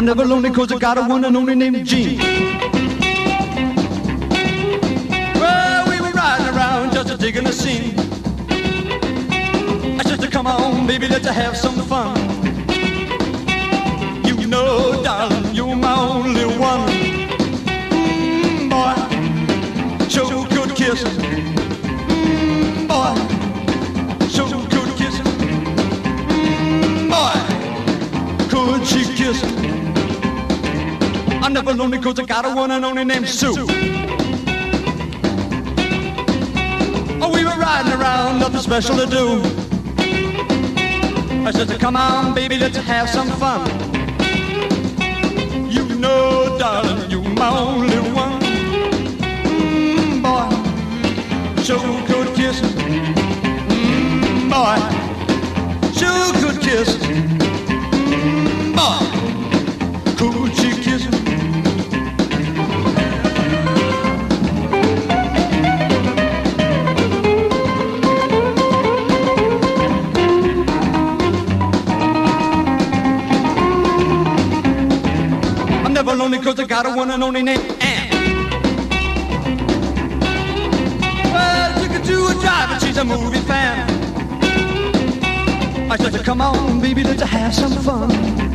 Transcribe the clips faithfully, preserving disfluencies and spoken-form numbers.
never lonely cause I got a one and only named Gene. Well, we were riding around just digging a scene. I said, come on, baby, let's have some fun. You know, darling, you're my only one. Mm, boy, sure could kiss. Mm, boy, sure could kiss. Mm, boy, could she kiss? I'm never lonely cause I got a one and only named Sue. Oh, we were riding around, nothing special to do. I said, come on, baby, let's have some fun. You know, darling, you're my only one. Mm, boy, sure could kiss. Mm, boy, sure could kiss. Mm, boy, could she kiss? Never lonely cause I got a one and only named Ann. Well, took her to a drive and she's a movie fan. I said, come on, baby, let's have some fun.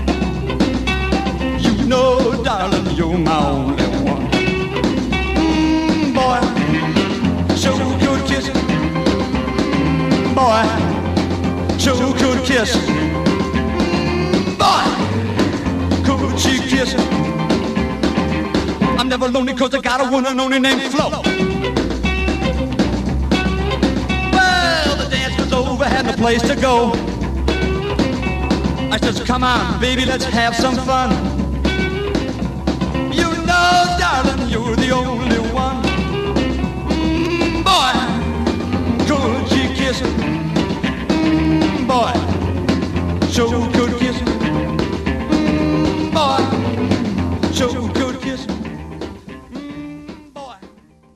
You know, darling, you're my only one. Mm, boy, sure could kiss. Boy, sure could kiss. Mm, boy, could she kiss? I'm never lonely cause I got a one and only named Flo. Well, the dance was over, had no place to go. I said, come on, baby, let's have some fun. You know, darling, you're the only one. Mm, boy, could she kiss? Mm, boy, sure could.